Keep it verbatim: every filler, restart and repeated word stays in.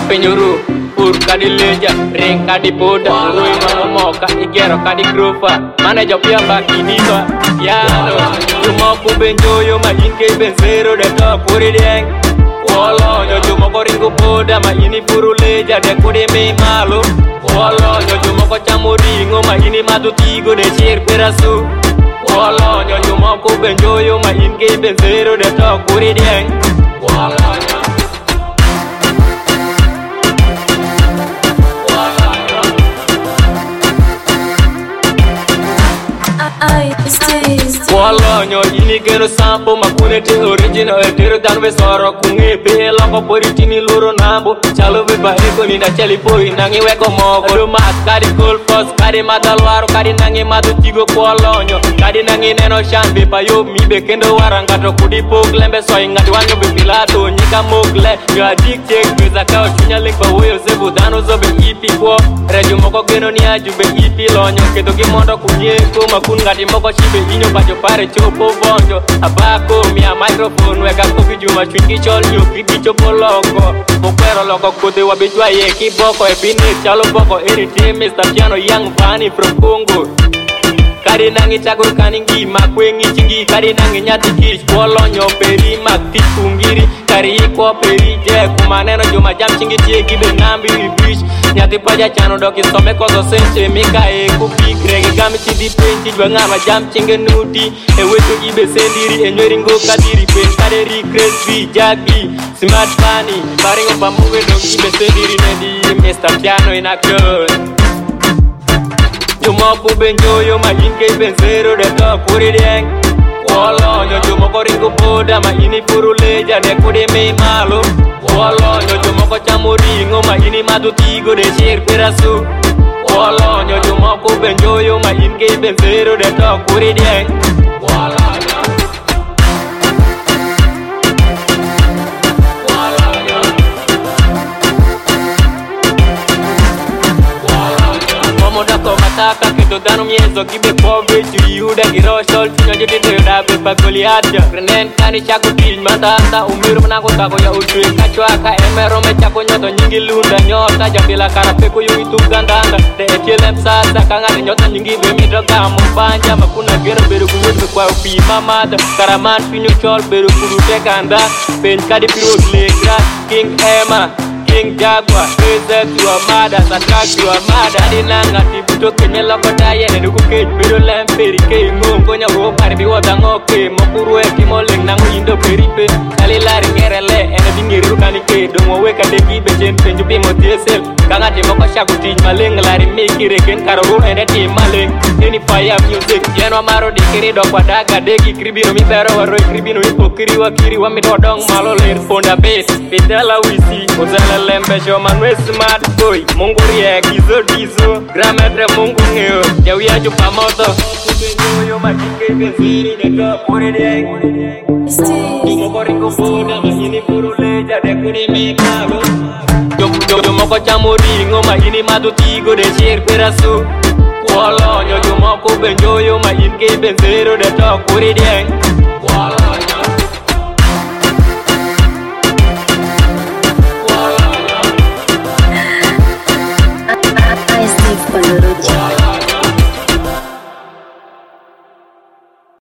Penyuru Pur kadi leja, ring kadi poda, Rui mama moka, igero kadi grufa, Mana jopia baki diva, Yano Cuma ku benjoyo ma inke benzero de to puri dieng Wolo nyo cuma ko ringu poda ma ini puru leja de kude me malu Wolo nyo cuma ko camuringo ma ini matu tigo de chir perasu Wolo nyo cuma ku benjoyo ma inke benzero de to puri dieng Wolo nyo Wolo nyo ini geno sampo makune te original e tero danwe soro kunge be loko poritini loro nambo chalo be ba eko ni na chali poi nangi weko moko do mas kadi gold post kadi madalwaro kadi nangi madu tigo wolo nyo kadi nangi neno shambe pa yo mi be kendo waranga to kudi pok lembe so ingati wanyo be pilato nyika mogle ga dikte kweza ka chunya link ba woyo zebu dano zo be ipi ko rejo moko geno ni aju be ipi lonyo keto gimondo kunye ko makun ngati moko chibe inyo bajo pare chopo bonjo abako mia microphone weka kofi juma chwingi chol nyo kiki chopo loko mokwero loko kote wabijwa ye kiboko e bini chalo boko eri team Mister Piano Young Funny from Congo Kari nangi chakur kaningi makwengi chingi Kari nangi nyati kish wolo nyo peri makti kungiri Kari ikwa peri je kumaneno juma jam chingi tie gibe nambi wibish Nyati paja chano doki some kozo senche mika e kupi krege gami chidi penchi jwa ngama jam chinge nuti E wetu ibe sendiri e nyeringo kadiri pen kaderi crespi jagi smart funny Baringo pamuwe dong ibe sendiri nedi Mister Piano in action Cuma ku benjoyo ma inke benzero de to puri dieng Wolo nyo cuma ko ringu poda ma ini puru leja de kude me malu Wolo nyo cuma ko camuringo ma ini matu tigo de chir perasu Wolo nyo cuma ku benjoyo ma inke benzero de to puri dieng Wolo nyo Modako mataka keto dano miezo gibe pove Juyuda giroshol tinyo jeti teoda bepa goliatia Renen kani chako tij matata umiru manako tako ya ultui Kachwaka emero me chako nyoto nyingi lunda nyota Jambila karapeko yu itu gandanda De etielem sasa kangani nyota nyingi bemido kamo banja Makuna gero beru kuwebe kwa upi mamada Karaman pinyo chol beru kudu tekanda Pen kadi pirot legra King Emma King Jaguar, Reza tua mada, Satrak tua mada Dinanga tibuto kenye loko daye Neduku kej bido lemperi Kei ngongo nya uo paribi wata ngoke Mokuru eki moleng nangu indo peripe Kali lari ngerele ene dingiri rukani ke Dongo weka deki bejen penjupi motiesel Kanga timoko shaku tij maleng Lari mikire ken karoro ene tim maleng Ini fire music Yenwa maro dikiri dokwa daga Deki kribino mibero waroi kribino Ipokiri wakiri wamidodong malo ler Fonda base, Fidela wisi Ozela lembe show man we smart boy Mungu rie gizo gizo Grametre mungu ngeo Jawi aju pamoto Kubenyo majike beziri Deka puri dieng Moko ringo boda Mahini puru leja Dekuni mikalo Jomo moko camuringo Mahini matu tigo de chir perasu Wolo nyo moko benjoyo Mahin ke benzero Deka puri dieng